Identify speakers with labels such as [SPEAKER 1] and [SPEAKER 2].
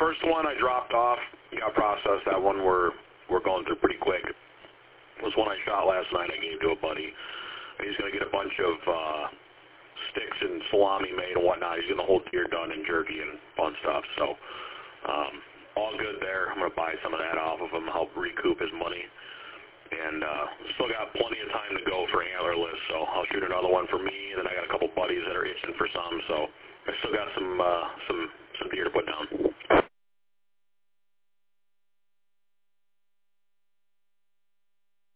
[SPEAKER 1] first one I dropped off, got processed. That one we're going through pretty quick. It was one I shot last night. I gave to a buddy. He's going to get a bunch of sticks and salami made and whatnot. He's going to hold deer done and jerky and fun stuff. So all good there. I'm going to buy some of that off of him, help recoup his money. And still got plenty of time to go for antlerless, so I'll shoot another one for me, and then I got a couple buddies that are itching for some, so I still got some deer to put down.